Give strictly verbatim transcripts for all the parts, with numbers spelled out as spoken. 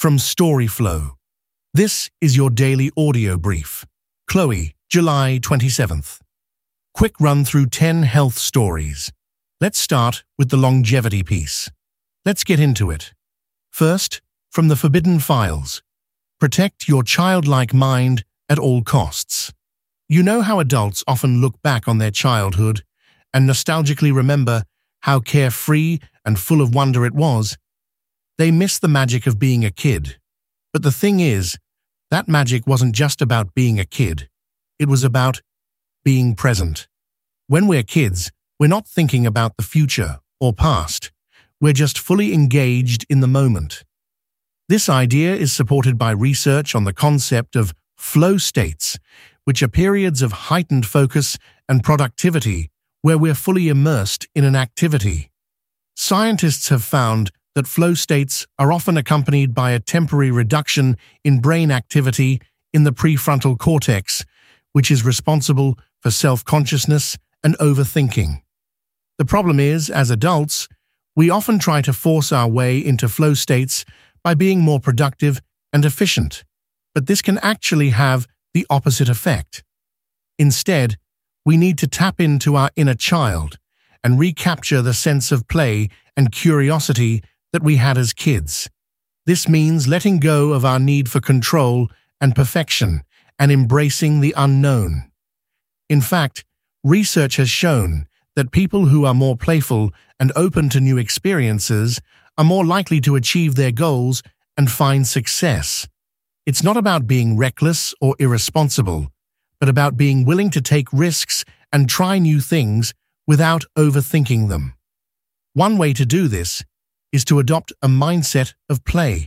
from Storyflow. This is your daily audio brief. Chloe, July twenty-seventh. Quick run through ten health stories. Let's start with the longevity piece. Let's get into it. First, from the Forbidden Files. Protect your childlike mind at all costs. You know how adults often look back on their childhood and nostalgically remember how carefree and full of wonder it was? They miss the magic of being a kid. But the thing is, that magic wasn't just about being a kid. It was about being present. When we're kids, we're not thinking about the future or past. We're just fully engaged in the moment. This idea is supported by research on the concept of flow states, which are periods of heightened focus and productivity where we're fully immersed in an activity. Scientists have found that flow states are often accompanied by a temporary reduction in brain activity in the prefrontal cortex, which is responsible for self-consciousness and overthinking. The problem is, as adults, we often try to force our way into flow states by being more productive and efficient, but this can actually have the opposite effect. Instead, we need to tap into our inner child and recapture the sense of play and curiosity that we had as kids. This means letting go of our need for control and perfection and embracing the unknown. In fact, research has shown that people who are more playful and open to new experiences are more likely to achieve their goals and find success. It's not about being reckless or irresponsible, but about being willing to take risks and try new things without overthinking them. One way to do this is to adopt a mindset of play,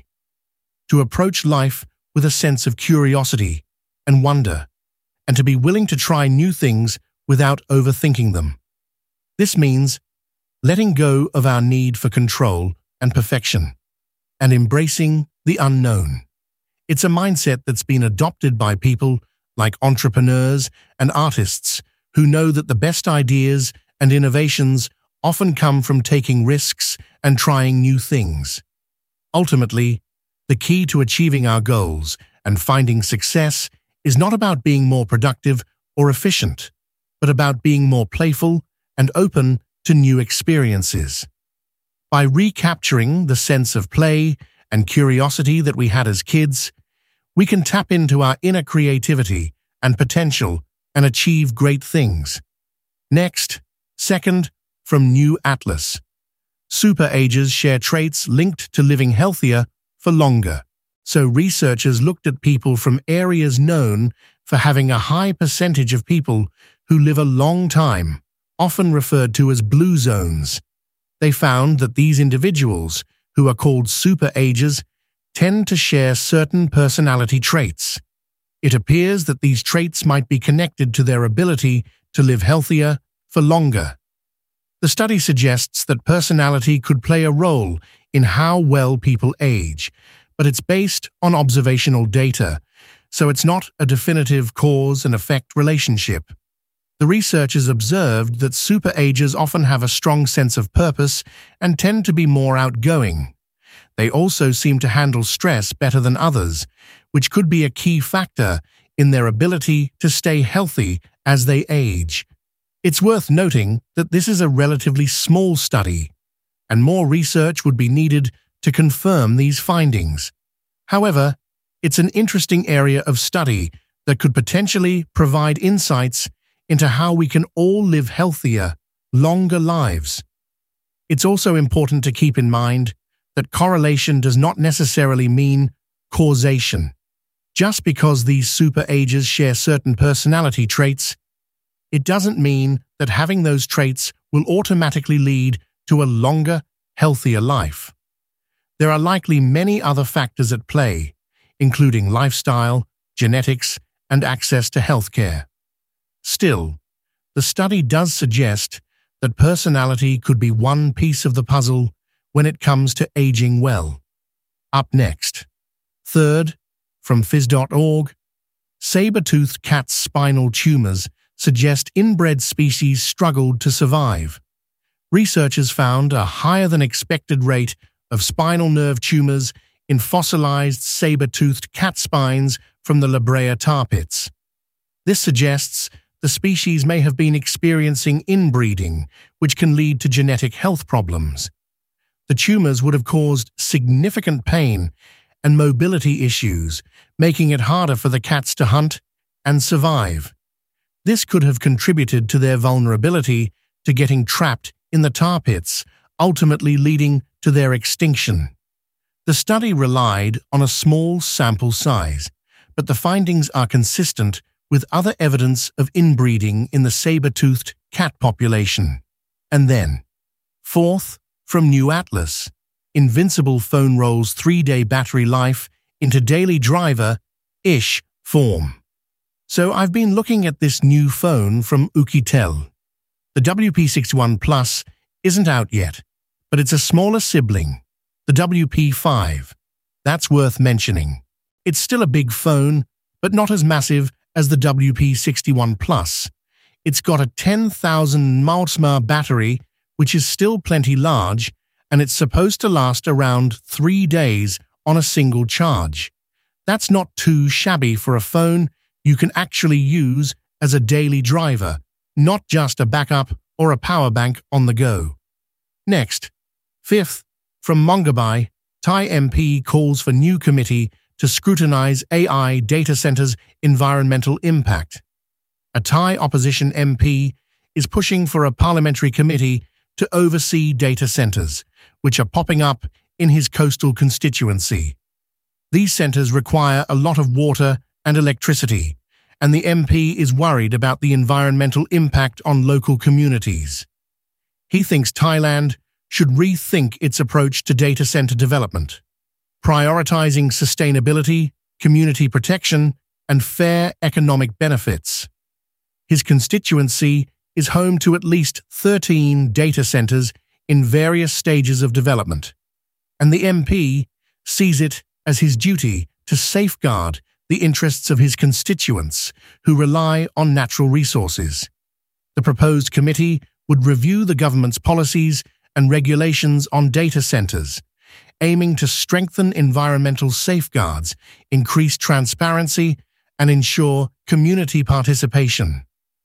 to approach life with a sense of curiosity and wonder, and to be willing to try new things without overthinking them. This means letting go of our need for control and perfection, and embracing the unknown. It's a mindset that's been adopted by people like entrepreneurs and artists who know that the best ideas and innovations often come from taking risks and trying new things. Ultimately, the key to achieving our goals and finding success is not about being more productive or efficient, but about being more playful and open to new experiences. By recapturing the sense of play and curiosity that we had as kids, we can tap into our inner creativity and potential and achieve great things. Next, second, from New Atlas. Super ages share traits linked to living healthier for longer. So researchers looked at people from areas known for having a high percentage of people who live a long time, often referred to as blue zones. They found that these individuals, who are called super ages, tend to share certain personality traits. It appears that these traits might be connected to their ability to live healthier for longer. The study suggests that personality could play a role in how well people age, but it's based on observational data, so it's not a definitive cause and effect relationship. The researchers observed that super ages often have a strong sense of purpose and tend to be more outgoing. They also seem to handle stress better than others, which could be a key factor in their ability to stay healthy as they age. It's worth noting that this is a relatively small study, and more research would be needed to confirm these findings. However, it's an interesting area of study that could potentially provide insights into how we can all live healthier, longer lives. It's also important to keep in mind that correlation does not necessarily mean causation. Just because these super ages share certain personality traits, it doesn't mean that having those traits will automatically lead to a longer, healthier life. There are likely many other factors at play, including lifestyle, genetics, and access to healthcare. Still, the study does suggest that personality could be one piece of the puzzle when it comes to aging well. Up next. Third, from phys dot org, saber-toothed cats' spinal tumors suggest inbred species struggled to survive. Researchers found a higher-than-expected rate of spinal nerve tumors in fossilized saber-toothed cat spines from the La Brea tar pits. This suggests the species may have been experiencing inbreeding, which can lead to genetic health problems. The tumors would have caused significant pain and mobility issues, making it harder for the cats to hunt and survive. This could have contributed to their vulnerability to getting trapped in the tar pits, ultimately leading to their extinction. The study relied on a small sample size, but the findings are consistent with other evidence of inbreeding in the saber-toothed cat population. And then, fourth, from New Atlas, Invincible phone rolls three-day battery life into daily driver-ish form. So I've been looking at this new phone from Oukitel. The W P sixty-one Plus isn't out yet, but it's a smaller sibling, the W P five. That's worth mentioning. It's still a big phone, but not as massive as the W P sixty-one Plus. It's got a ten thousand milliamp hour battery, which is still plenty large, and it's supposed to last around three days on a single charge. That's not too shabby for a phone you can actually use as a daily driver, not just a backup or a power bank on the go. Next, fifth, from Mongabay, Thai M P calls for new committee to scrutinize A I data centers' environmental impact. A Thai opposition M P is pushing for a parliamentary committee to oversee data centers, which are popping up in his coastal constituency. These centers require a lot of water and electricity, and the M P is worried about the environmental impact on local communities. He thinks Thailand should rethink its approach to data center development, prioritizing sustainability, community protection, and fair economic benefits. His constituency is home to at least thirteen data centers in various stages of development, and the M P sees it as his duty to safeguard the interests of his constituents who rely on natural resources. The proposed committee would review the government's policies and regulations on data centers, aiming to strengthen environmental safeguards, increase transparency, and ensure community participation.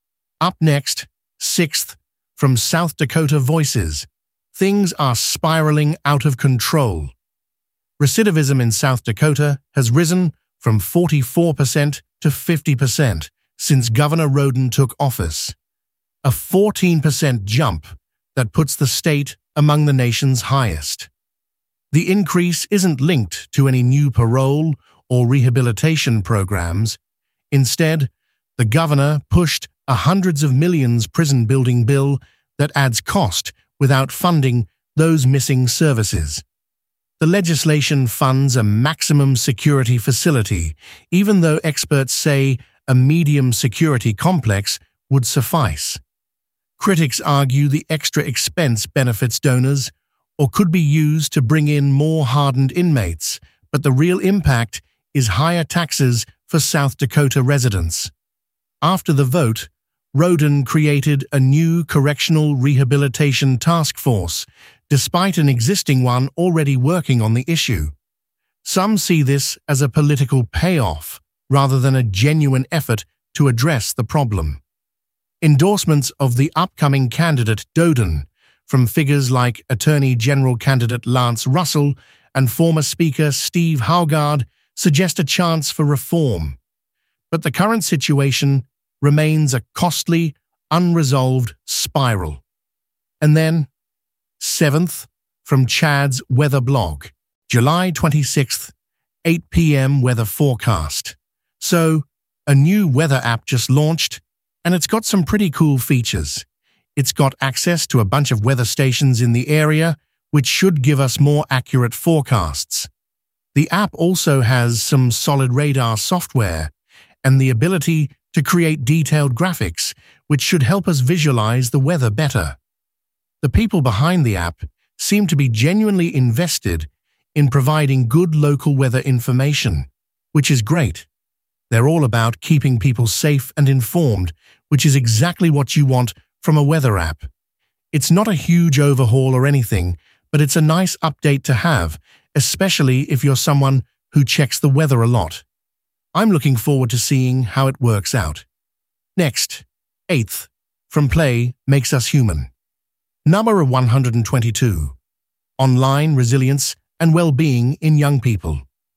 Up next, sixth, from South Dakota Voices, things are spiraling out of control. Recidivism in South Dakota has risen from forty-four percent to fifty percent since Governor Roden took office, a fourteen percent jump that puts the state among the nation's highest. The increase isn't linked to any new parole or rehabilitation programs. Instead, the governor pushed a hundreds of millions prison building bill that adds cost without funding those missing services. The legislation funds a maximum security facility, even though experts say a medium security complex would suffice. Critics argue the extra expense benefits donors or could be used to bring in more hardened inmates, but the real impact is higher taxes for South Dakota residents. After the vote, Roden created a new correctional rehabilitation task force, despite an existing one already working on the issue. Some see this as a political payoff, rather than a genuine effort to address the problem. Endorsements of the upcoming candidate Doden, from figures like Attorney General candidate Lance Russell and former Speaker Steve Haugard, suggest a chance for reform. But the current situation remains a costly, unresolved spiral. And then, seventh, from Chad's weather blog, July twenty-sixth, eight p m weather forecast. So, a new weather app just launched, and it's got some pretty cool features. It's got access to a bunch of weather stations in the area, which should give us more accurate forecasts. The app also has some solid radar software and the ability to create detailed graphics, which should help us visualize the weather better. The people behind the app seem to be genuinely invested in providing good local weather information, which is great. They're all about keeping people safe and informed, which is exactly what you want from a weather app. It's not a huge overhaul or anything, but it's a nice update to have, especially if you're someone who checks the weather a lot. I'm looking forward to seeing how it works out. Next, eighth, from play makes us human. Number one hundred twenty-two. Online resilience and well-being in young people.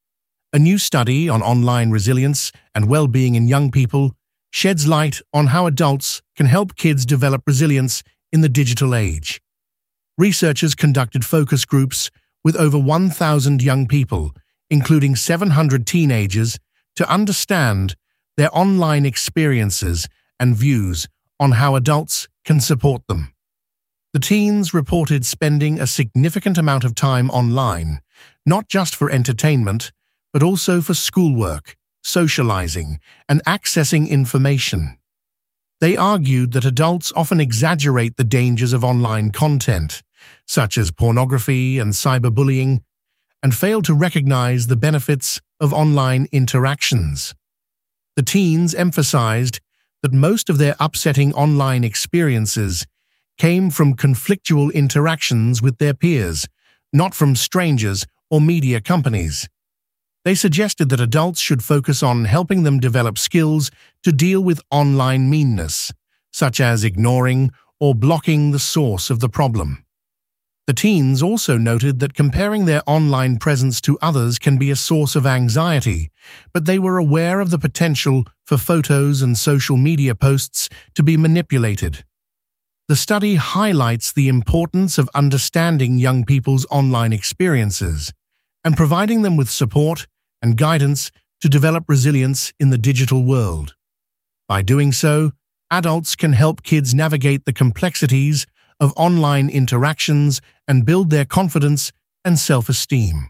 A new study on online resilience and well-being in young people sheds light on how adults can help kids develop resilience in the digital age. Researchers conducted focus groups with over one thousand young people, including seven hundred teenagers, to understand their online experiences and views on how adults can support them. The teens reported spending a significant amount of time online, not just for entertainment, but also for schoolwork, socializing, and accessing information. They argued that adults often exaggerate the dangers of online content, such as pornography and cyberbullying, and fail to recognize the benefits of online interactions. The teens emphasized that most of their upsetting online experiences came from conflictual interactions with their peers, not from strangers or media companies. They suggested that adults should focus on helping them develop skills to deal with online meanness, such as ignoring or blocking the source of the problem. The teens also noted that comparing their online presence to others can be a source of anxiety, but they were aware of the potential for photos and social media posts to be manipulated. The study highlights the importance of understanding young people's online experiences and providing them with support and guidance to develop resilience in the digital world. By doing so, adults can help kids navigate the complexities of online interactions and build their confidence and self-esteem.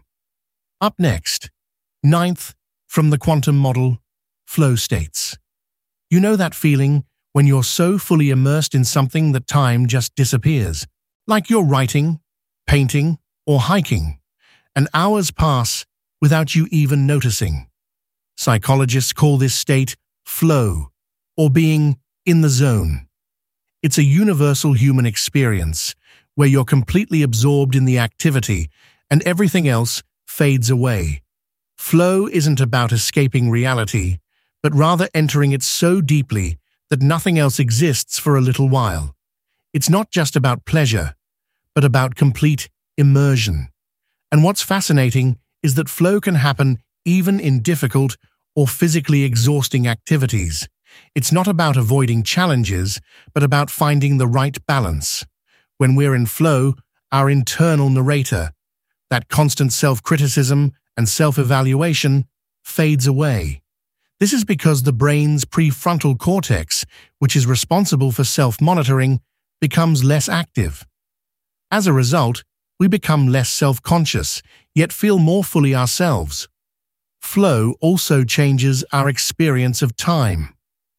Up next, ninth, from the quantum model, flow states. You know that feeling when you're so fully immersed in something that time just disappears, like you're writing, painting, or hiking, and hours pass without you even noticing. Psychologists call this state flow, or being in the zone. It's a universal human experience where you're completely absorbed in the activity and everything else fades away. Flow isn't about escaping reality, but rather entering it so deeply that nothing else exists for a little while. It's not just about pleasure, but about complete immersion. And what's fascinating is that flow can happen even in difficult or physically exhausting activities. It's not about avoiding challenges, but about finding the right balance. When we're in flow, our internal narrator, that constant self-criticism and self-evaluation, fades away. This is because the brain's prefrontal cortex, which is responsible for self-monitoring, becomes less active. As a result, we become less self-conscious, yet feel more fully ourselves. Flow also changes our experience of time.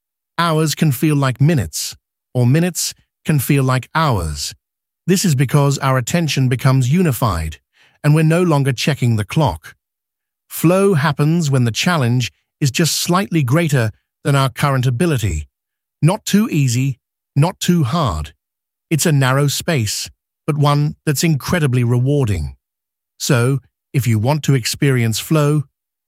Hours can feel like minutes, or minutes can feel like hours. This is because our attention becomes unified, and we're no longer checking the clock. Flow happens when the challenge is just slightly greater than our current ability. Not too easy, not too hard. It's a narrow space, but one that's incredibly rewarding. So, if you want to experience flow,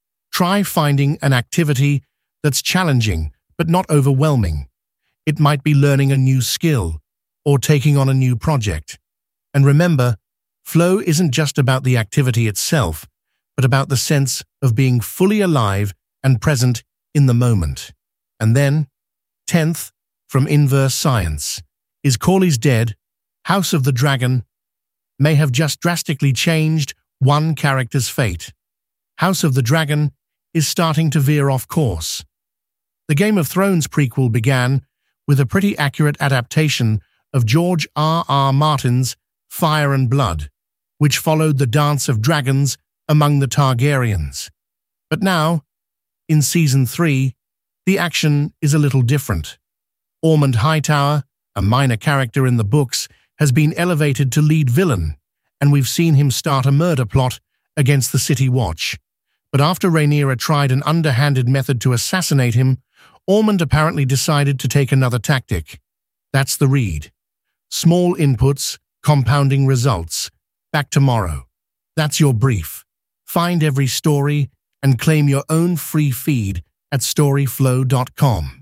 try finding an activity that's challenging but not overwhelming. It might be learning a new skill or taking on a new project. And remember, flow isn't just about the activity itself, but about the sense of being fully alive and present in the moment. And then, tenth, from Inverse Science, Is Corley's Dead, House of the Dragon, may have just drastically changed one character's fate. House of the Dragon is starting to veer off course. The Game of Thrones prequel began with a pretty accurate adaptation of George R. R. Martin's Fire and Blood, which followed the dance of dragons among the Targaryens. But now, in Season three, the action is a little different. Ormond Hightower, a minor character in the books, has been elevated to lead villain, and we've seen him start a murder plot against the City Watch. But after Rhaenyra tried an underhanded method to assassinate him, Ormond apparently decided to take another tactic. That's the read. Small inputs, compounding results. Back tomorrow. That's your brief. Find every story and claim your own free feed at storyflow dot com.